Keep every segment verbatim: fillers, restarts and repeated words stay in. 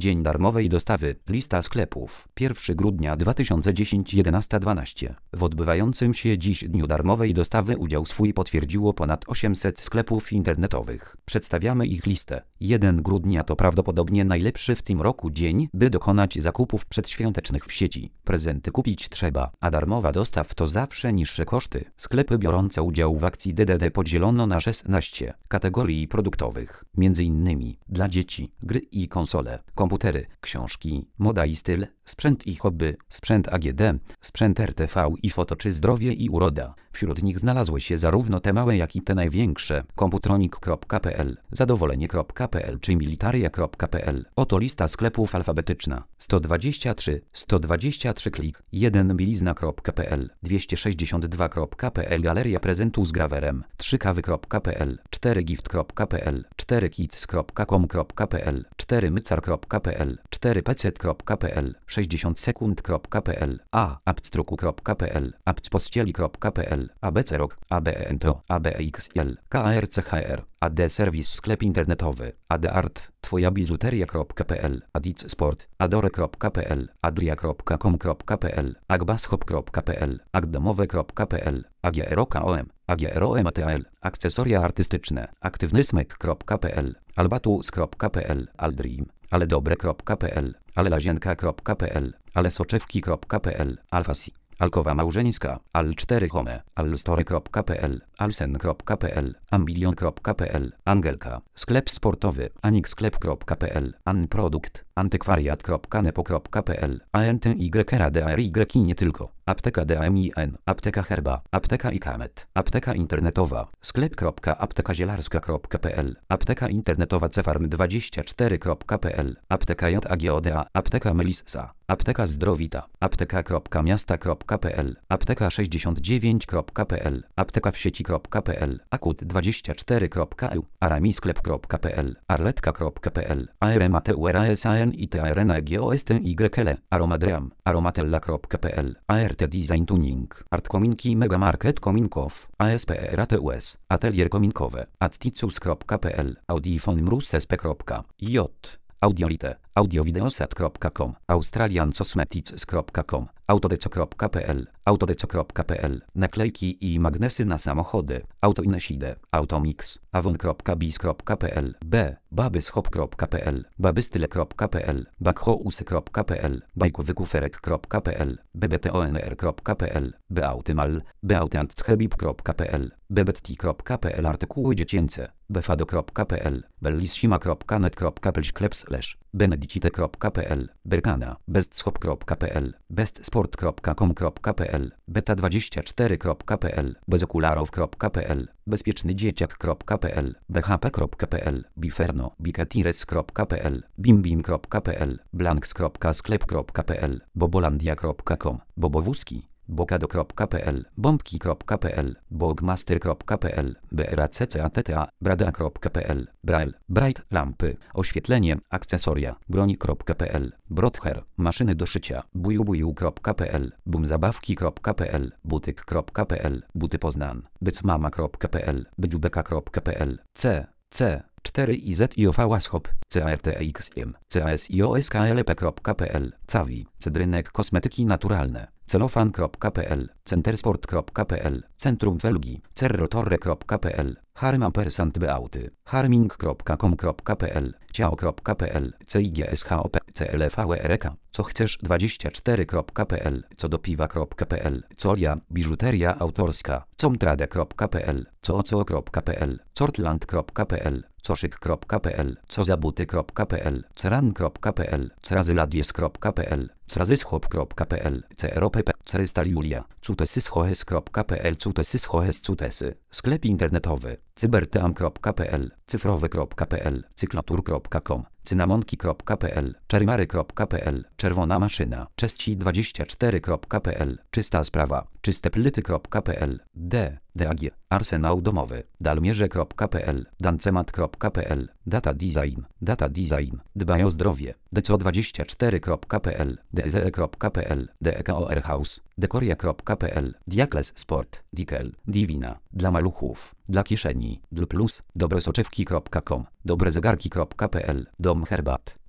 Dzień darmowej dostawy. Lista sklepów. pierwszego grudnia dwa tysiące dziesiątego jedenasta dwanaście. W odbywającym się dziś dniu darmowej dostawy udział swój potwierdziło ponad osiemset sklepów internetowych. Przedstawiamy ich listę. pierwszego grudnia to prawdopodobnie najlepszy w tym roku dzień, by dokonać zakupów przedświątecznych w sieci. Prezenty kupić trzeba, a darmowa dostaw to zawsze niższe koszty. Sklepy biorące udział w akcji D D D podzielono na szesnaście kategorii produktowych. Między innymi dla dzieci, gry i konsole, komputery, książki, moda i styl, sprzęt i hobby, sprzęt A G D, sprzęt R T V i foto czy zdrowie i uroda. Wśród nich znalazły się zarówno te małe jak i te największe. Komputronik kropka p l, zadowolenie kropka p l czy militaria kropka p l. Oto lista sklepów alfabetyczna. sto dwadzieścia trzy, sto dwadzieścia trzy klik, jeden bielizna kropka p l, dwieście sześćdziesiąt dwa kropka p l Galeria prezentu z grawerem, trzy kawy kropka p l, cztery gift kropka p l, cztery kids kropka com kropka p l, cztery mycar kropka p l, cztery pecet kropka p l, sześćdziesiąt sekund kropka p l, a apstruku kropka p l, apcpościeli kropka p l, abcerok, abento, abxl, krchr, ad serwis sklep internetowy, adart, twoja biżuteria kropka p l, adic sport, adore kropka p l, adria kropka com kropka p l, agbashop kropka p l, agdomowe kropka p l, agrom, agrom.atl, akcesoria artystyczne, aktywnysmek kropka p l, albatus kropka p l, aldream, aledobre kropka p l, alelazienka kropka p l, alesoczewki kropka p l, alfasi, alkowa małżeńska, al cztery home, alstore kropka p l, alsen kropka p l, ambilion kropka p l, Angelka, sklep sportowy, anixsklep kropka p l, anprodukt, antykwariat kropka nepo kropka p l, antygrad i nie tylko, apteka dmin, apteka herba, apteka ikamet, apteka internetowa, sklep.aptekazielarska kropka p l, apteka internetowa cefarm dwadzieścia cztery kropka p l, apteka jagoda, apteka melissa, apteka zdrowita, apteka.miasta kropka p l, apteka sześćdziesiąt dziewięć kropka p l, apteka w sieci kropka p l, akut dwadzieścia cztery kropka e u, aramisklep kropka p l, arletka kropka p l, armaturasan i trnagostyle, aromadream, aromatella kropka p l, art design tuning, artkominki megamarket kominkow, aspratus, atelier kominkowe, atticus kropka p l, audifon mrussesp kropka j, audiolite, audiowideosat kropka com, australian cosmetics kropka com, autodeco kropka p l, autodeco kropka p l, naklejki i magnesy na samochody, autoineside, automix, avon kropka biz kropka p l, b, babyshop kropka p l, babystyle kropka p l, backhouse kropka p l, bajkowykuferek kropka p l, bbtonr kropka p l, beautymal, beautantchebib kropka p l, bebetti kropka p l, artykuły dziecięce, befado kropka p l, bellissima kropka net kropka p l sklep slash, benedicite kropka p l, berkana, bestshop kropka p l, bestsport kropka com kropka p l, beta dwadzieścia cztery kropka p l, bezokularów kropka p l, bezpiecznydzieciak kropka p l, bhp kropka p l, biferno, bikatires kropka p l, bimbim kropka p l, blanks kropka sklep kropka p l, bobolandia kropka com, bobowózki, bokado kropka p l, bombki kropka p l, bogmaster kropka p l, braccatta, brada kropka p l, braille, bright lampy, oświetlenie, akcesoria, broń kropka p l, brother, maszyny do szycia, bujubuju kropka p l, bumzabawki kropka p l, butyk kropka p l, buty Poznan, bycmama kropka p l, bydziubeka kropka p l, c, c, cztery i z i ofałashop, cartxm, casjosklp kropka p l, cawi, cydrynek kosmetyki naturalne, celofan kropka p l, centersport kropka p l, centrum felgi, cerrotorre kropka p l, harmampersant beauty, harming kropka com kropka p l, ciao kropka p l, cigshop, clvrk, co chcesz dwadzieścia cztery kropka p l, co do piwa kropka p l, colia, biżuteria autorska, comtrade kropka p l, coco kropka p l, cortland kropka p l, coszyk kropka p l, cozabuty kropka p l, ceran kropka p l, crazyladies kropka p l, crazyschop kropka p l, crop, crystaliulia, cutesyschohes kropka p l, cutesyschohes cutesy, sklep internetowy, cyberteam kropka p l, cyfrowy kropka p l, cyklotur kropka com, cynamonki kropka p l, czermary kropka p l, czerwona maszyna, cześci dwadzieścia cztery kropka p l, czysta sprawa, czysteplity kropka p l, d, dag, arsenał domowy, dalmierze kropka p l, dancemat kropka p l, data design, data design, dbaj o zdrowie, deco dwadzieścia cztery kropka p l, deze kropka p l, dekorhouse, dekoria kropka p l, diakles sport, dikel, divina, dla maluchów, dla kieszeni, dla plus, dobresoczewki kropka com, dobrezegarki kropka p l, dom herbat,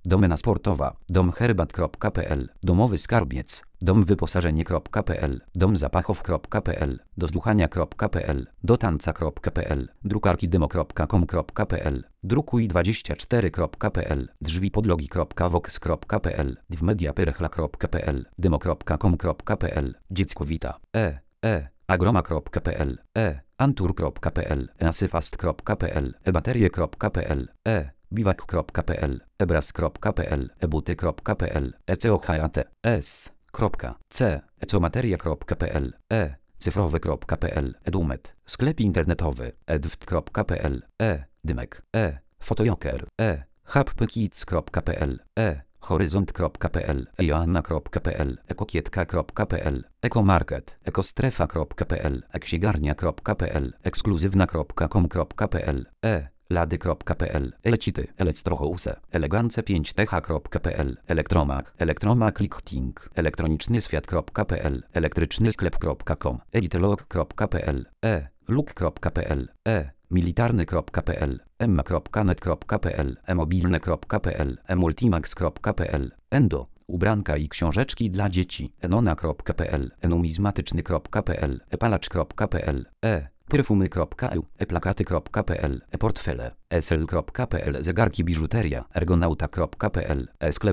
Domena sportowa, domherbat.pl, domowy skarbiec, domwyposażenie.pl, domzapachów.pl, dosłuchania.pl, dotanca.pl, drukarkidemo.com.pl, drukuj24.pl, drzwipodlogi.vox.pl, dwmediaperchla.pl, demo.com.pl, dziecko wita, e, e, agroma.pl, e, antur.pl, easyfast.pl, ebaterie.pl, e, biwak.pl, ebras.pl, ebuty.pl, ecohat, s, c, ecomateria.pl, e, cyfrowy.pl, edumet, sklep internetowy, edwt.pl, e, dymek, e, fotojoker, e, hubkids.pl, e, horyzont.pl, ejoanna.pl, ekokietka.pl, ekomarket, ekostrefa.pl, eksigarnia.pl, ekskluzywna.com.pl, e, lady.pl, elecity, electrohouse, elegance pięć t h.pl, elektromak, elektromak lichting, elektroniczny świat.pl, elektryczny sklep.com, elitelog.pl, e, luk.pl, e, militarny.pl, emma.net.pl, emobilne.pl, emultimax.pl, endo, ubranka i książeczki dla dzieci, enona.pl, enumizmatyczny.pl, epalacz.pl, e, perfumy.eu, eplakaty.pl, eportfele, esl.pl, zegarki biżuteria, ergonauta.pl,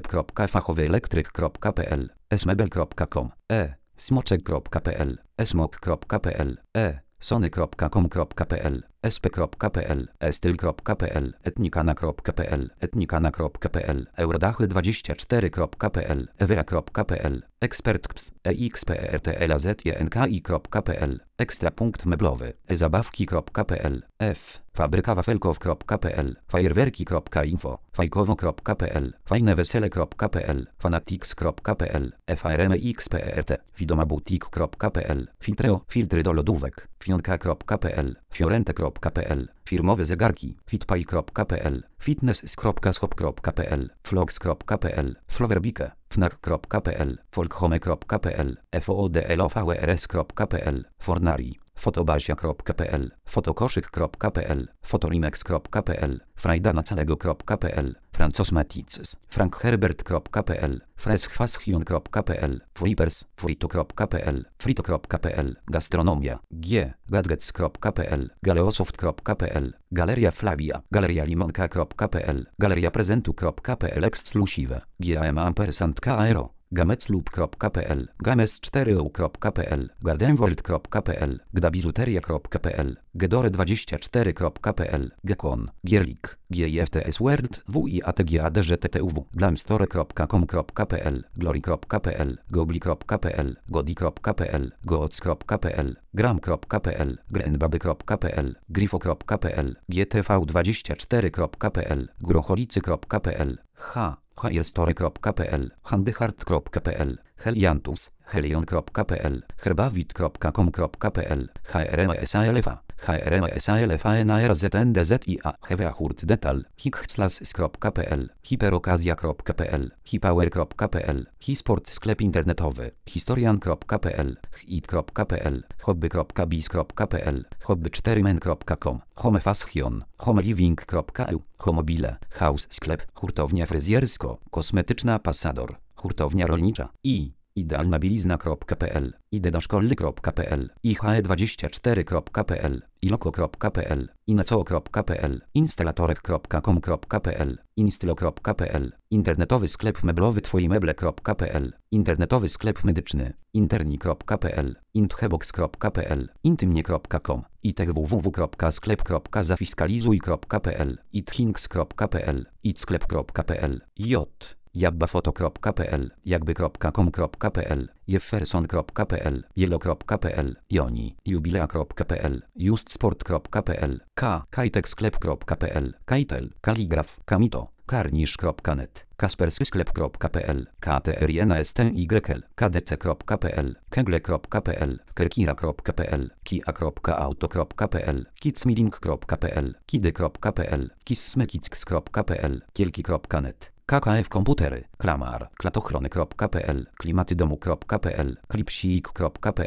esklep.fachowyelektryk.pl, esmebel kropka com, e, smoczek.pl, esmok.pl, e, sony.com.pl, sp.pl, estyl.pl, etnikana.pl, etnikana.pl, eurodachy dwadzieścia cztery.pl, ewera.pl, ekspertks, expertlazjenki.pl, ekstra punkt meblowy, zabawki.pl, f, fabrykawafelkow.pl, fajerwerki.info, fajkowo.pl, fajnewesele.pl, fanatics.pl, frmx.prt, fidomabutik.pl, filtreo, filtry do lodówek, fionka.pl, fiorente.pl, firmowe zegarki, fitpay.pl, fitness.shop.pl, flox.pl, flowerbike, fnac.pl, folkhome.pl, fodlovrs.pl, fornari, fotobasia.pl, fotokoszyk.pl, fotolimex.pl, frajdanacalego.pl, francosmatics, frankherbert.pl, freschfaschion.pl, flippers, frito.pl, frito.pl, gastronomia, g, gadgets.pl, galeosoft.pl, galeria Flavia, galeria limonka.pl, galeria prezentu.pl, exclusive, gam ampersand kro, gameclub.pl, games cztery u.pl, gardenworld.pl, gdabizuteria.pl, gedore dwadzieścia cztery.pl, gekon, gierlik, gifts world, wiatgadżttuw, glamstore.com.pl, glory.pl, gobli.pl, godi.pl, gooc.pl, gram.pl, grenbaby.pl, grifo.pl, gtv dwadzieścia cztery.pl, grocholicy.pl, h, hailstory.pl, handyhard.pl, heliantus, helion.pl, herbawit.com.pl, hrmesalfa, hrmesalfanarzdndzia, heveahurtdetal, hichslas.pl, hiperokazja.pl, hipower.pl, hisport sklep internetowy, historian.pl, hit.pl, hobby.biz.pl, hobby cztery men kropka com, homefashion, homeliving.eu, homobile, house sklep, hurtownia fryzjersko, kosmetyczna Passador, hurtownia rolnicza i idealna bielizna.pl, idedaszkolny.pl, i he dwadzieścia cztery.pl, iloko.pl, inaco.pl, instalatorek.com.pl, instylo.pl, internetowy sklep meblowy twoimeble.pl, internetowy sklep medyczny, interni.pl, inthebox.pl, intymnie kropka com, itech www.sklep.zafiskalizuj.pl, ithinks.pl, itsklep.pl, j jabbafoto.pl, jakby.com.pl, jefferson.pl, yellow.pl, joni, jubilea.pl, justsport.pl, k, kajteksklep.pl, kajtel, kaligraf, kamito, karnisz.net, kaspersysklep.pl, ktrynstyl, kdc.pl, kegle.pl, kerkira.pl, kia.auto.pl, kidsmilling.pl, kidy.pl, kissmekicks.pl, kielki.net, kkf komputery, klamar, klatochrony.pl, klimatydomu.pl, klipsik.pl,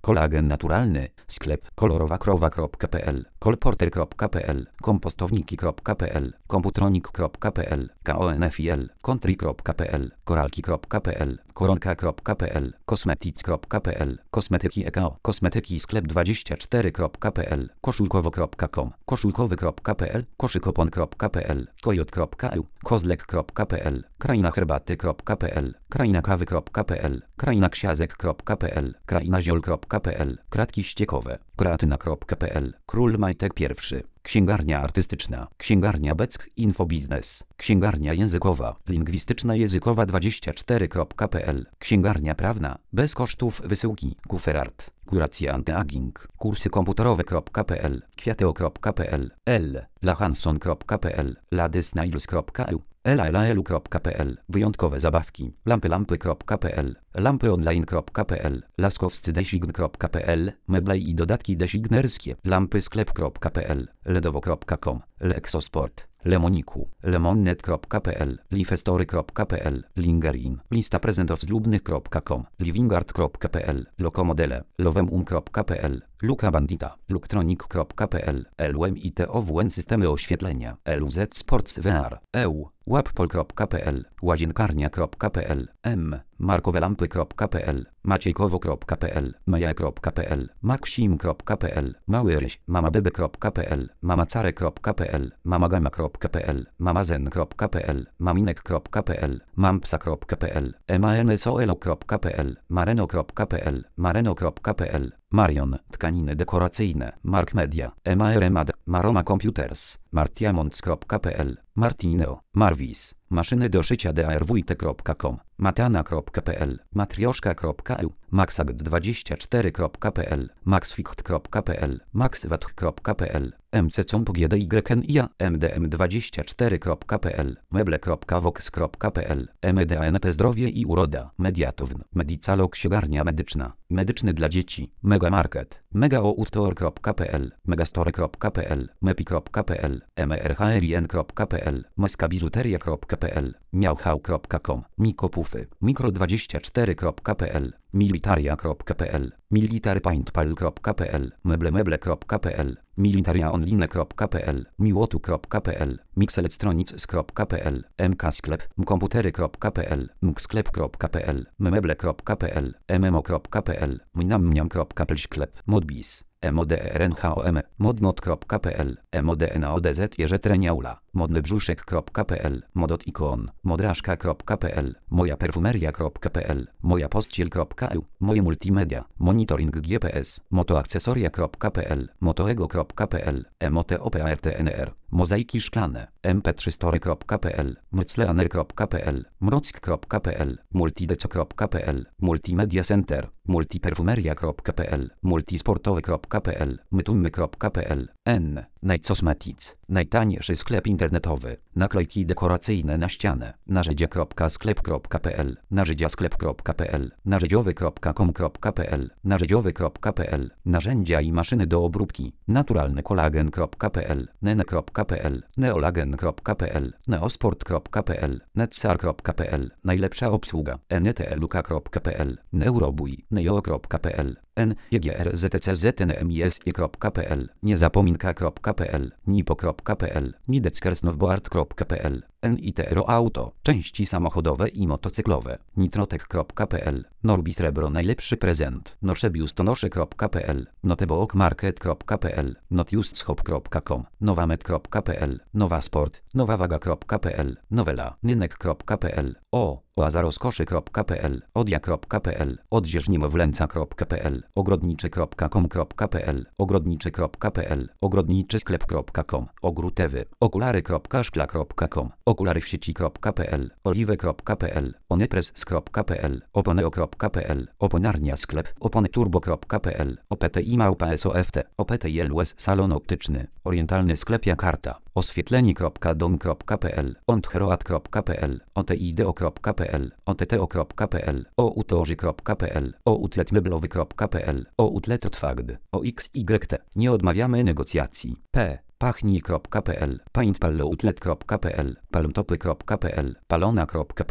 Kolagen naturalny. Sklep kolorowakrowa kropka p l, kolporter kropka p l, kompostowniki kropka p l, komputronik kropka p l, konfil, country kropka p l, koralki kropka p l, koronka kropka p l, kosmetics kropka p l, kosmetyki eko, kosmetyki sklep dwadzieścia cztery kropka p l, koszulkowo kropka com, koszulkowy kropka p l, koszykopon kropka p l, kojot kropka e u, kozlek kropka p l, kraina herbaty kropka p l, kraina kawy kropka p l, kraina ksiazek kropka p l, kraina ziol kropka p l, kratki ściekowe, kreatyna kropka p l, król majtek pierwszy. Księgarnia artystyczna, księgarnia Beck Infobiznes, księgarnia językowa, lingwistyczna językowa dwadzieścia cztery kropka p l, księgarnia prawna, bez kosztów wysyłki, Kuferart, kuracja antyaging, kursy komputerowe kropka p l, kwiateo kropka p l, l, lahanson kropka p l, ladysnails kropka e u, elaelu kropka p l, wyjątkowe zabawki, lampy lampy kropka p l, lampyonline kropka p l, laskowscy design kropka p l, meble i dodatki designerskie, lampy sklep kropka p l, ledowo kropka com, lexosport, lemoniku, lemonnet kropka p l, lifestory kropka p l, lingerin, lista prezentów zlubnych kropka com, livingart kropka p l, lokomodele, lovemum kropka p l, luka bandita, luktronik kropka p l, lumitown systemy oświetlenia, luz sports v r, eu, łappol kropka p l, łazienkarnia kropka p l, m, markowe lampy kropka p l, maciejkowo kropka p l, maja kropka p l, maxim kropka p l, mały ryś, mamabebe kropka p l, mamacare kropka p l, mamagama kropka p l, mamazen kropka p l, maminek kropka p l, mampsa kropka p l, emansolo kropka p l, mareno kropka p l, mareno kropka p l, Marion, tkaniny dekoracyjne, Mark Media, Emaremad, Maroma Computers, martiamons kropka p l, Martineo, Marvis, maszyny do szycia drwt kropka com, matana kropka p l, matrioszka kropka e u, maxagd dwadzieścia cztery kropka p l, maxficht kropka p l, maxwatch kropka p l, mccompogynia, mdm dwadzieścia cztery kropka p l, meble.vox kropka p l, mdnt zdrowie i uroda, mediatowń, medicalo księgarnia medyczna, medyczny dla dzieci, megamarket, megaoutor kropka p l, megastore kropka p l, mepi kropka p l, mrhrn kropka p l, meskabizuteria kropka p l, miauchał kropka com, mikopufy, mikro dwadzieścia cztery kropka p l, militaria kropka p l, militarypaintpal kropka p l, meblemeble kropka p l, militariaonline kropka p l, miłotu kropka p l, mixelectronics kropka p l, mksklep, mkomputery kropka p l, mksklep kropka p l, memeble kropka p l, mmo kropka p l, mniamniam kropka p l, sklep, modbis, modernhom, modnot kropka p l, modnodz jeżetreniaula, modnybrzuszek kropka p l, modotikon, modraszka kropka p l, moja perfumeria kropka p l, moja pościel kropka e u, moje multimedia, monitoring G P S, motoakcesoria kropka p l, motoego kropka p l, motopartnr, mozaiki szklane, m p trzy store kropka p l, mrcleaner kropka p l, mrock kropka p l, multideco kropka p l, multimedia center, multiperfumeria kropka p l, multisportowy kropka p l, mytumy kropka p l, n, Najcosmetics, najtaniejszy sklep internetowy, naklejki dekoracyjne na ścianę, narzędzia.sklep kropka p l, narzędziasklep kropka p l, narzędziowy kropka com kropka p l, narzędziowy kropka p l, narzędzia i maszyny do obróbki, naturalny kolagen kropka p l, nene kropka p l, neolagen kropka p l, neosport kropka p l, netcar kropka p l, najlepsza obsługa, netluka kropka p l, neurobuj, neo kropka p l, n j g r z t c z n m i s kropka p l, niezapominka kropka p l, nipo kropka p l, nideckersnowboard kropka p l, Nitro Auto, części samochodowe i motocyklowe, nitrotek kropka p l, Norbi Srebro najlepszy prezent, noszebiustonosze kropka p l, notebookmarket kropka p l, notiustshop kropka com, nowamet kropka p l, nowasport, nowawaga kropka p l, nowela, nynek kropka p l, o, oazarozkoszy kropka p l, odia kropka p l, odzieżniemowlęca kropka p l, ogrodniczy kropka com kropka p l, ogrodniczy kropka p l, ogrodniczy sklep kropka com, ogrótewy, okulary kropka szkla kropka com, okulary w sieci kropka p l, oliwe kropka p l, onypress kropka p l, oponeo kropka p l, oponarnia sklep, oponyturbo kropka p l, opti małpa soft, opti lws salon optyczny, orientalny sklep Jakarta, oświetlenie kropka dom kropka p l, ontheroat kropka p l, otideo kropka p l, otteo kropka p l, outorzy kropka p l, outletmeblowy kropka p l, outletrotwagd, oxyt, nie odmawiamy negocjacji, p. pachnij kropka p l, paintpalloutlet kropka p l, palmtopy kropka p l, palona kropka p l,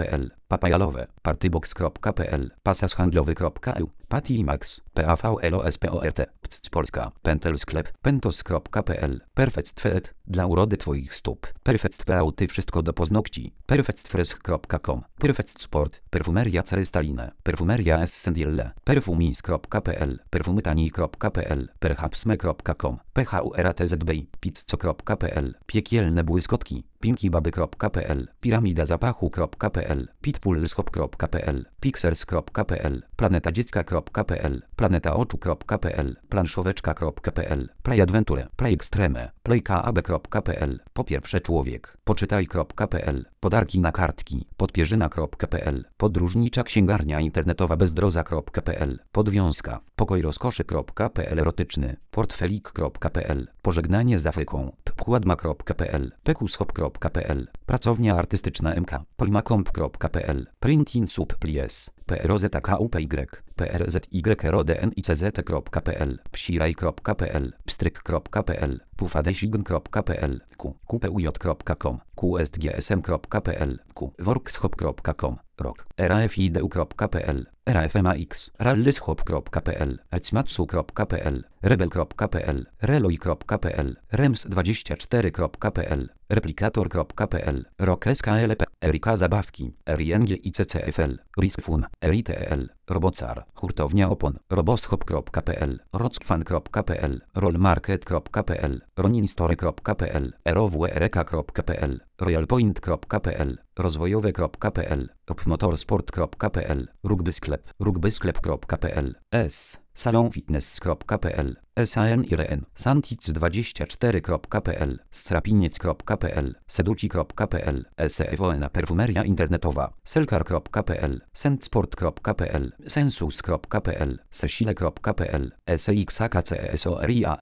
Papajalowe, partybox.pl, pasashandlowy.eu, Patimax, PAVLOSPORT, P C Polska, Pentel Sklep, pentos.pl, Perfectfeet, dla urody Twoich stóp, Perfectpeuty wszystko do paznokci, perfectfresh kropka com, Perfectsport, Perfumeria Cerystaline, Perfumeria Essentielle, Perfumis.pl, perfumytani.pl, perhapsme kropka com, PHURATZBI, pizzo.pl, Piekielne błyskotki, pinkybaby.pl, piramida zapachu.pl, pitbullshop.pl, pixers.pl, planetadziecka.pl, planetaoczu.pl, planszoweczka.pl, playadventure, playextreme, playkaab.pl, po pierwsze człowiek, poczytaj.pl, podarki na kartki, podpierzyna.pl, podróżnicza księgarnia internetowa bezdroza.pl, podwiązka, pokojrozkoszy.pl, erotyczny, portfelik.pl, pożegnanie z Afryką, pkładma.pl, pekushop.pl, pracownia artystyczna M K, polmacomp.pl, printing supplies, proztakupy, przzyrodnicz.pl, psiraj.pl, pstryk.pl, pufadesigon.pl, q, qpuj kropka com, qstgsm.pl, q, workshop kropka com, rok, rafidu.pl, rafmax, rallyshop.pl, ecmatsu.pl, rebel.pl, reloj.pl, rems dwadzieścia cztery kropka.pl, replikator.pl, rock.sklp, Erika Zabawki, ringicfl, riskfun, ritl, robocar, hurtownia opon, roboshop.pl, rockfan.pl, rollmarket.pl, roninstory.pl, rowreka.pl, royalpoint.pl, rozwojowe.pl, opmotorsport.pl, rugbysklep, rugbysklep.pl, s, salonfitness.pl, sanirn, santic dwadzieścia cztery kropka.pl, strapiniec.pl, seduci.pl, sefona perfumeria internetowa, selkar.pl, sendsport.pl, sensus.pl, sesile.pl, sxakcesoria,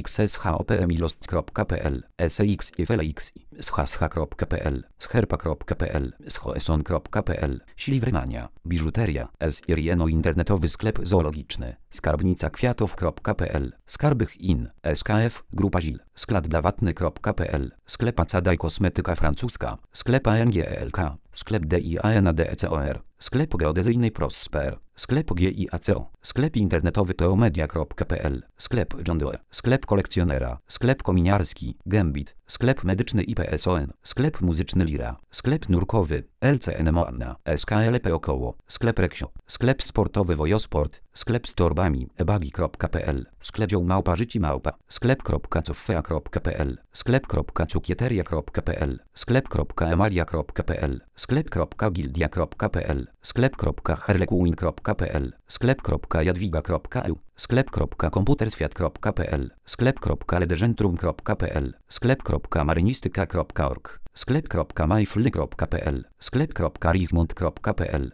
sxshopmilost.pl, sxiflx, schascha.pl, scherpa.pl, schoeson.pl, śliwrymania, biżuteria, sirieno internetowy sklep zoologiczny, skarbnica kwiatów.pl, skarbych in, S K F, Grupa Zil, sklad dawatny.pl, sklep Acada i kosmetyka francuska, sklep A N G E L K, sklep D I A N A D E C O R, sklep geodezyjny Prosper, sklep G I A C O, sklep internetowy teomedia.pl, sklep John Doe, sklep kolekcjonera, sklep kominiarski, Gambit, sklep medyczny I P S O N, sklep muzyczny Lira, sklep nurkowy, L C N Moana, S K L P około, sklep Reksio, sklep sportowy Wojosport, sklep z torbami, ebagi.pl, sklep dzioł małpa życi małpa, sklep.coffea.pl, sklep.cukieteria.pl, sklep.emalia.pl, sklep.gildia.pl, sklep.harlequin.pl, sklep.jadwiga.eu, sklep.komputerswiat.pl, sklep.ledegentrum.pl, sklep.marynistyka.org, sklep.myfly.pl, sklep.richmond.pl,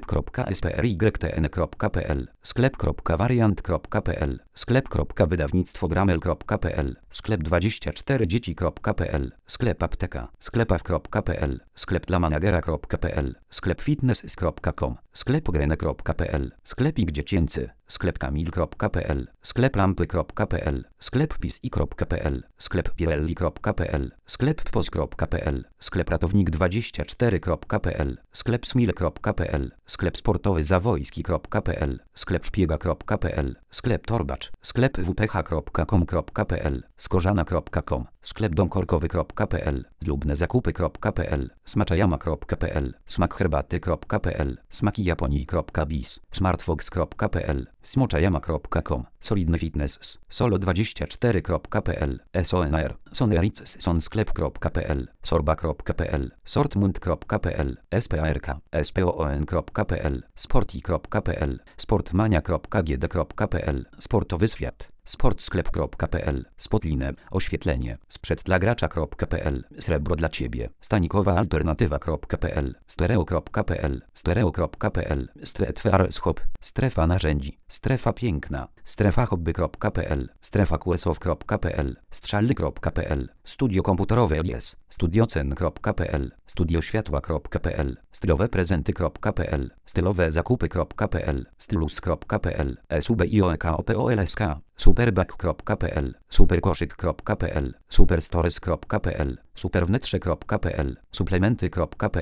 sklep.sprytn.pl, sklep.wariant.pl, sklep.wydawnictwo-gramel.pl, sklep dwadzieścia cztery dzieci.pl, sklep apteka, sklepaw.pl, sklep dla managera.pl, sklep fitness kropka com, sklep grene.pl, sklepik dziecięcy, sklep kamil.pl, sklep lampy.pl, sklep pisi.pl, sklep pirelli.pl, sklep pos.pl, sklep ratownik dwadzieścia cztery kropka p l, sklep smile kropka p l, sklep sportowy zawojski.pl, sklep szpiega.pl, sklep torbacz, sklep w p h kropka com kropka p l, skorzana kropka com, sklep domkorkowy.pl, zlubnezakupy.pl, smaczajama.pl, smakherbaty.pl, smakijaponii.biz, smartfox.pl, smoczajama kropka com, solidny fitness, solo dwadzieścia cztery kropka p l, sonr, sonerics sklep.pl, sorba.pl, sortmund.pl, spark, spoon.pl, sporti.pl, sportmania.gd.pl, sportowy świat, sportsklep.pl, spotline, oświetlenie, sprzęt dla gracza.pl, srebro dla ciebie, stanikowa alternatywa.pl, stereo.pl, stereo.pl, streetfarshop, strefa narzędzi, strefa piękna, strefa hobby.pl, strefa qsow.pl, strzalny.pl, studio komputerowe L S, studiocen.pl, studioświatła.pl, stylowe prezenty.pl, stylowe zakupy.pl, stylus.pl, subioekopolsk, superback.pl, superkoszyk.pl, superstores.pl, superwnetrze.pl, suplementy.pl,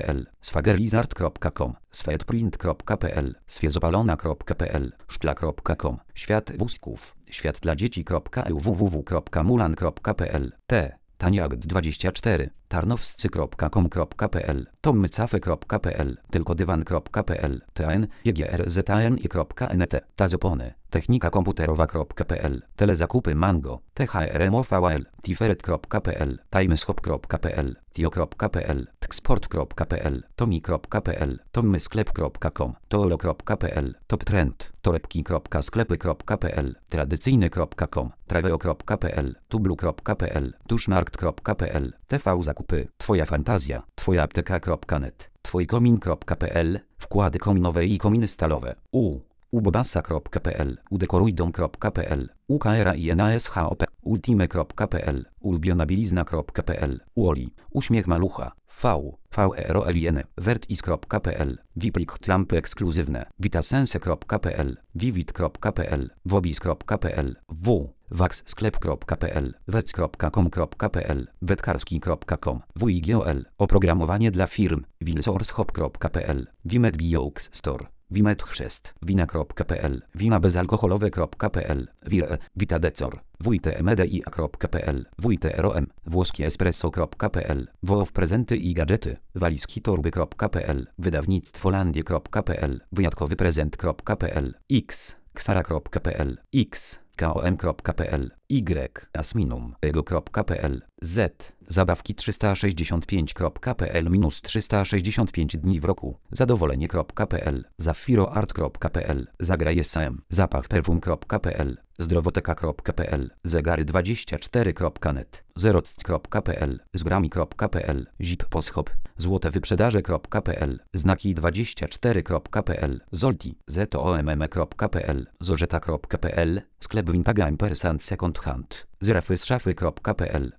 swagerlizard kropka com, swedprint kropka p l, swiezopalona kropka p l, szkla kropka com, świat wózków, świat dla dzieci kropka e u, www kropka mulan kropka p l, t. Taniakt dwadzieścia cztery, tarnowscy kropka com kropka p l, tommycafe kropka p l, tylkodywan kropka p l, tn, jgrzan kropka n t, tazopony, technika komputerowa kropka p l, telezakupy mango, thrmoval, tiferet kropka p l, timeshop kropka p l, tio kropka p l, txport kropka p l, tomi kropka p l, tommysklep kropka com, toolo kropka p l, toptrend, torebki kropka sklepy kropka p l, tradycyjny kropka com, traveo kropka p l, tublu kropka p l, tuszmarkt kropka p l, tv zakupy, twoja fantazja, twoja apteka kropka net, twojkomin kropka p l, wkłady kominowe i kominy stalowe, u. ubobasa kropka p l, udekorujdom kropka p l, ukrainashop, ultime kropka p l, ulubionabilizna kropka p l, uoli, uśmiech malucha, v, verolin, vertis kropka p l, wiplik lampy ekskluzywne, vitasense kropka p l, vivid kropka p l, wobis kropka p l, w, waxsklep kropka p l, wec kropka com kropka p l, wetkarski kropka com, wigol, oprogramowanie dla firm, wilsorshop kropka p l, wimet biox store, wimet chrzest, wina kropka p l, wina bezalkoholowe kropka p l, wir, vitadecor, wtmedia kropka p l, wtrom, włoskie espresso kropka p l, woów prezenty i gadżety, walizki torby kropka p l, wydawnictwo landie kropka p l, wyjątkowy prezent kropka p l, x, ksara kropka p l, x, kom kropka p l, y, asminum, ego kropka p l, z, zabawki trzysta sześćdziesiąt pięć kropka p l minus trzysta sześćdziesiąt pięć dni w roku, zadowolenie kropka p l, zafiroart kropka p l, zagraj S M, zapach perfum kropka p l, zdrowoteka kropka p l, zegary dwadzieścia cztery kropka net, zeroc kropka p l, zgrami kropka p l, zip poschop, złote wyprzedaże kropka p l, znaki dwadzieścia cztery kropka p l, zolti, zomm kropka p l, zorzeta kropka p l, sklep vintage ampersand second hand, zrefy z szafy kropka p l,